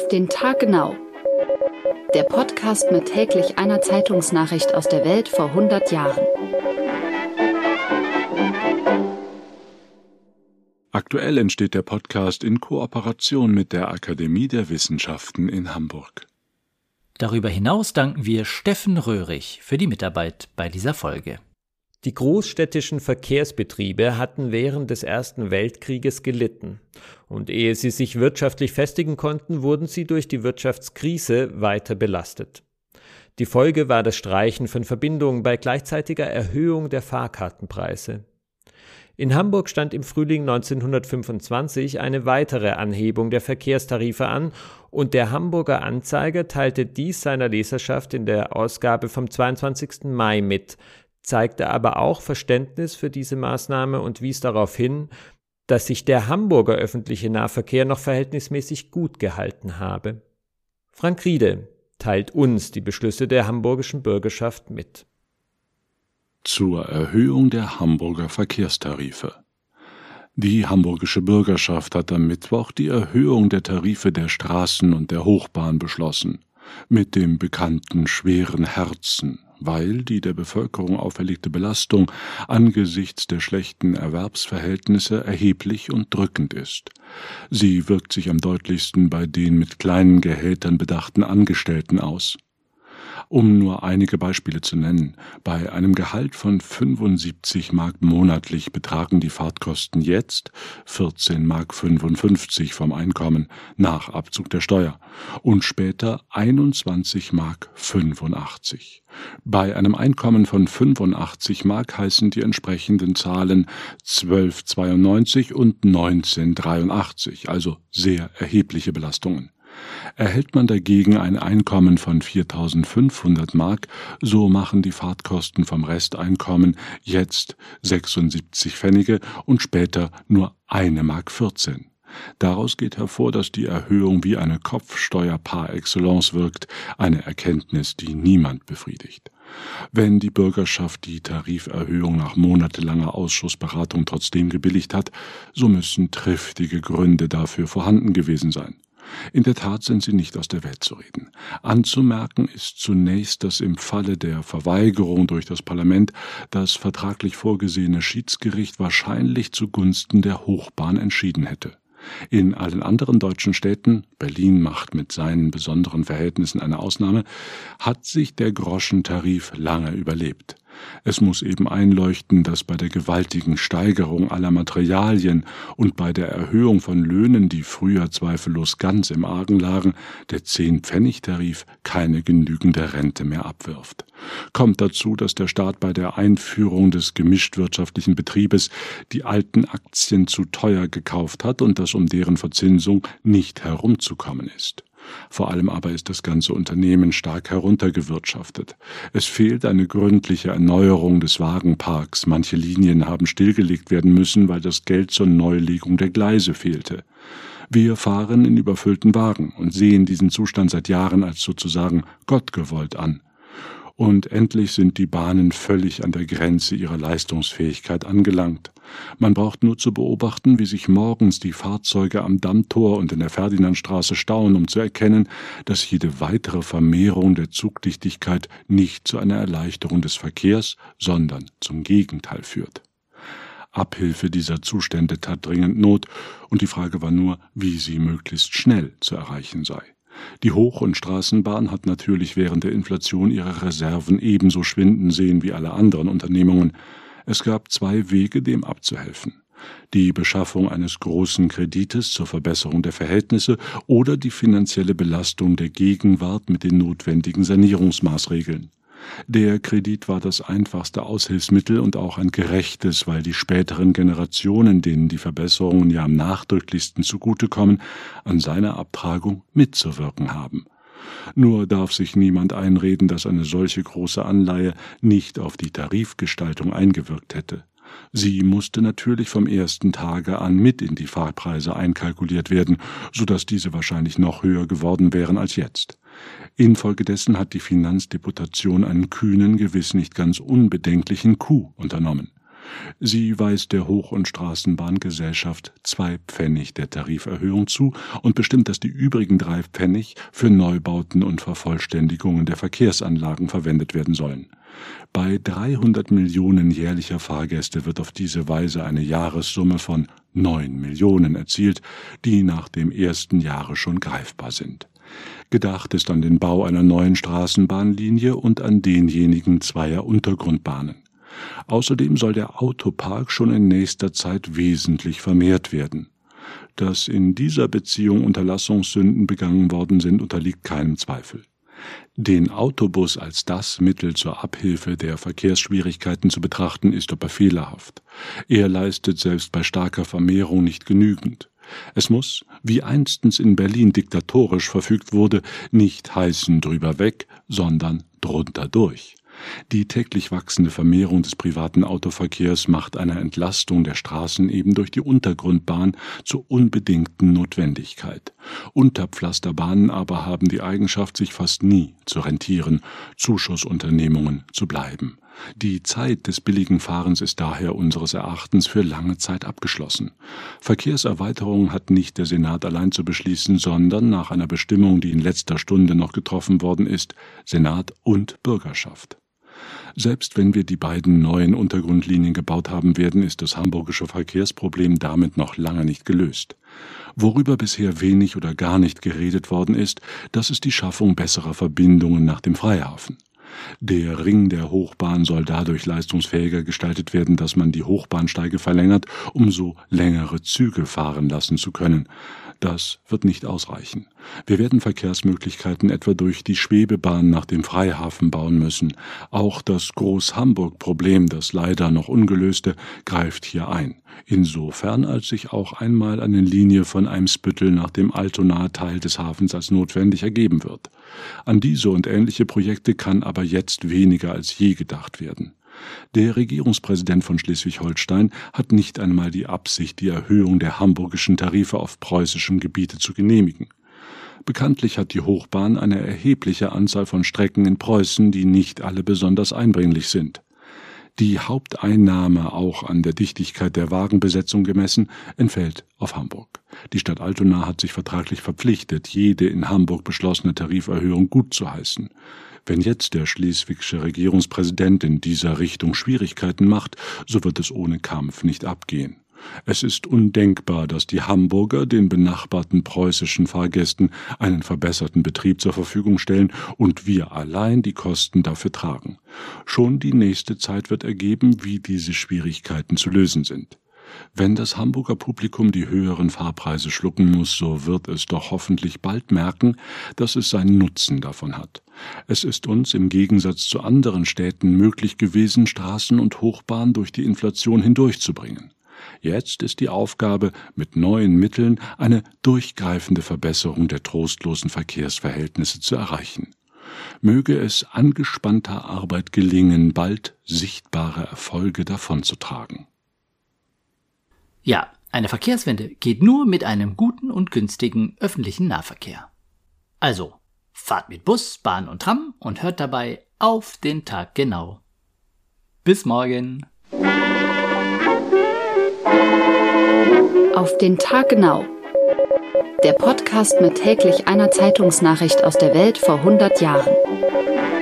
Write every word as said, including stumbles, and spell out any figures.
Auf den Tag genau. Der Podcast mit täglich einer Zeitungsnachricht aus der Welt vor hundert Jahren. Aktuell entsteht der Podcast in Kooperation mit der Akademie der Wissenschaften in Hamburg. Darüber hinaus danken wir Steffen Röhrig für die Mitarbeit bei dieser Folge. Die großstädtischen Verkehrsbetriebe hatten während des Ersten Weltkrieges gelitten. Und ehe sie sich wirtschaftlich festigen konnten, wurden sie durch die Wirtschaftskrise weiter belastet. Die Folge war das Streichen von Verbindungen bei gleichzeitiger Erhöhung der Fahrkartenpreise. In Hamburg stand im Frühling neunzehnhundertfünfundzwanzig eine weitere Anhebung der Verkehrstarife an und der Hamburger Anzeiger teilte dies seiner Leserschaft in der Ausgabe vom zweiundzwanzigsten Mai mit, zeigte aber auch Verständnis für diese Maßnahme und wies darauf hin, dass sich der Hamburger öffentliche Nahverkehr noch verhältnismäßig gut gehalten habe. Frank Riede teilt uns die Beschlüsse der hamburgischen Bürgerschaft mit. Zur Erhöhung der Hamburger Verkehrstarife. Die hamburgische Bürgerschaft hat am Mittwoch die Erhöhung der Tarife der Straßen und der Hochbahn beschlossen, mit dem bekannten schweren Herzen, weil die der Bevölkerung auferlegte Belastung angesichts der schlechten Erwerbsverhältnisse erheblich und drückend ist. Sie wirkt sich am deutlichsten bei den mit kleinen Gehältern bedachten Angestellten aus. Um nur einige Beispiele zu nennen, bei einem Gehalt von fünfundsiebzig Mark monatlich betragen die Fahrtkosten jetzt vierzehn Mark fünfundfünfzig vom Einkommen nach Abzug der Steuer und später einundzwanzig Mark fünfundachtzig. Bei einem Einkommen von fünfundachtzig Mark heißen die entsprechenden Zahlen zwölf Komma zweiundneunzig und neunzehn Komma dreiundachtzig, also sehr erhebliche Belastungen. Erhält man dagegen ein Einkommen von viertausendfünfhundert Mark, so machen die Fahrtkosten vom Resteinkommen jetzt sechsundsiebzig Pfennige und später nur eine Mark vierzehn. Daraus geht hervor, dass die Erhöhung wie eine Kopfsteuer par excellence wirkt, eine Erkenntnis, die niemand befriedigt. Wenn die Bürgerschaft die Tariferhöhung nach monatelanger Ausschussberatung trotzdem gebilligt hat, so müssen triftige Gründe dafür vorhanden gewesen sein. In der Tat sind sie nicht aus der Welt zu reden. Anzumerken ist zunächst, dass im Falle der Verweigerung durch das Parlament das vertraglich vorgesehene Schiedsgericht wahrscheinlich zugunsten der Hochbahn entschieden hätte. In allen anderen deutschen Städten, Berlin macht mit seinen besonderen Verhältnissen eine Ausnahme, hat sich der Groschentarif lange überlebt. Es muss eben einleuchten, dass bei der gewaltigen Steigerung aller Materialien und bei der Erhöhung von Löhnen, die früher zweifellos ganz im Argen lagen, der zehn-Pfennig-Tarif keine genügende Rente mehr abwirft. Kommt dazu, dass der Staat bei der Einführung des gemischtwirtschaftlichen Betriebes die alten Aktien zu teuer gekauft hat und dass um deren Verzinsung nicht herumzukommen ist. Vor allem aber ist das ganze Unternehmen stark heruntergewirtschaftet. Es fehlt eine gründliche Erneuerung des Wagenparks. Manche Linien haben stillgelegt werden müssen, weil das Geld zur Neulegung der Gleise fehlte. Wir fahren in überfüllten Wagen und sehen diesen Zustand seit Jahren als sozusagen gottgewollt an. Und endlich sind die Bahnen völlig an der Grenze ihrer Leistungsfähigkeit angelangt. Man braucht nur zu beobachten, wie sich morgens die Fahrzeuge am Dammtor und in der Ferdinandstraße stauen, um zu erkennen, dass jede weitere Vermehrung der Zugdichtigkeit nicht zu einer Erleichterung des Verkehrs, sondern zum Gegenteil führt. Abhilfe dieser Zustände tat dringend Not, und die Frage war nur, wie sie möglichst schnell zu erreichen sei. Die Hoch- und Straßenbahn hat natürlich während der Inflation ihre Reserven ebenso schwinden sehen wie alle anderen Unternehmungen. Es gab zwei Wege, dem abzuhelfen: die Beschaffung eines großen Kredites zur Verbesserung der Verhältnisse oder die finanzielle Belastung der Gegenwart mit den notwendigen Sanierungsmaßregeln. Der Kredit war das einfachste Aushilfsmittel und auch ein gerechtes, weil die späteren Generationen, denen die Verbesserungen ja am nachdrücklichsten zugutekommen, an seiner Abtragung mitzuwirken haben. Nur darf sich niemand einreden, dass eine solche große Anleihe nicht auf die Tarifgestaltung eingewirkt hätte. Sie musste natürlich vom ersten Tage an mit in die Fahrpreise einkalkuliert werden, sodass diese wahrscheinlich noch höher geworden wären als jetzt. Infolgedessen hat die Finanzdeputation einen kühnen, gewiss nicht ganz unbedenklichen Coup unternommen. Sie weist der Hoch- und Straßenbahngesellschaft zwei Pfennig der Tariferhöhung zu und bestimmt, dass die übrigen drei Pfennig für Neubauten und Vervollständigungen der Verkehrsanlagen verwendet werden sollen. Bei dreihundert Millionen jährlicher Fahrgäste wird auf diese Weise eine Jahressumme von neun Millionen erzielt, die nach dem ersten Jahre schon greifbar sind. Gedacht ist an den Bau einer neuen Straßenbahnlinie und an denjenigen zweier Untergrundbahnen. Außerdem soll der Autopark schon in nächster Zeit wesentlich vermehrt werden. Dass in dieser Beziehung Unterlassungssünden begangen worden sind, unterliegt keinem Zweifel. Den Autobus als das Mittel zur Abhilfe der Verkehrsschwierigkeiten zu betrachten, ist aber fehlerhaft. Er leistet selbst bei starker Vermehrung nicht genügend. Es muss, wie einstens in Berlin diktatorisch verfügt wurde, nicht heißen drüber weg, sondern drunter durch. Die täglich wachsende Vermehrung des privaten Autoverkehrs macht eine Entlastung der Straßen eben durch die Untergrundbahn zur unbedingten Notwendigkeit. Unterpflasterbahnen aber haben die Eigenschaft, sich fast nie zu rentieren, Zuschussunternehmungen zu bleiben. Die Zeit des billigen Fahrens ist daher unseres Erachtens für lange Zeit abgeschlossen. Verkehrserweiterungen hat nicht der Senat allein zu beschließen, sondern nach einer Bestimmung, die in letzter Stunde noch getroffen worden ist, Senat und Bürgerschaft. Selbst wenn wir die beiden neuen Untergrundlinien gebaut haben werden, ist das hamburgische Verkehrsproblem damit noch lange nicht gelöst. Worüber bisher wenig oder gar nicht geredet worden ist, das ist die Schaffung besserer Verbindungen nach dem Freihafen. Der Ring der Hochbahn soll dadurch leistungsfähiger gestaltet werden, dass man die Hochbahnsteige verlängert, um so längere Züge fahren lassen zu können. Das wird nicht ausreichen. Wir werden Verkehrsmöglichkeiten etwa durch die Schwebebahn nach dem Freihafen bauen müssen. Auch das Groß-Hamburg-Problem, das leider noch ungelöste, greift hier ein. Insofern, als sich auch einmal eine Linie von Eimsbüttel nach dem Altonaer Teil des Hafens als notwendig ergeben wird. An diese und ähnliche Projekte kann aber jetzt weniger als je gedacht werden. Der Regierungspräsident von Schleswig-Holstein hat nicht einmal die Absicht, die Erhöhung der hamburgischen Tarife auf preußischem Gebiete zu genehmigen. Bekanntlich hat die Hochbahn eine erhebliche Anzahl von Strecken in Preußen, die nicht alle besonders einbringlich sind. Die Haupteinnahme, auch an der Dichtigkeit der Wagenbesetzung gemessen, entfällt auf Hamburg. Die Stadt Altona hat sich vertraglich verpflichtet, jede in Hamburg beschlossene Tariferhöhung gutzuheißen. Wenn jetzt der schleswigsche Regierungspräsident in dieser Richtung Schwierigkeiten macht, so wird es ohne Kampf nicht abgehen. Es ist undenkbar, dass die Hamburger den benachbarten preußischen Fahrgästen einen verbesserten Betrieb zur Verfügung stellen und wir allein die Kosten dafür tragen. Schon die nächste Zeit wird ergeben, wie diese Schwierigkeiten zu lösen sind. Wenn das Hamburger Publikum die höheren Fahrpreise schlucken muss, so wird es doch hoffentlich bald merken, dass es seinen Nutzen davon hat. Es ist uns im Gegensatz zu anderen Städten möglich gewesen, Straßen und Hochbahn durch die Inflation hindurchzubringen. Jetzt ist die Aufgabe, mit neuen Mitteln eine durchgreifende Verbesserung der trostlosen Verkehrsverhältnisse zu erreichen. Möge es angespannter Arbeit gelingen, bald sichtbare Erfolge davonzutragen. Ja, eine Verkehrswende geht nur mit einem guten und günstigen öffentlichen Nahverkehr. Also, fahrt mit Bus, Bahn und Tram und hört dabei auf den Tag genau. Bis morgen. Auf den Tag genau. Der Podcast mit täglich einer Zeitungsnachricht aus der Welt vor hundert Jahren.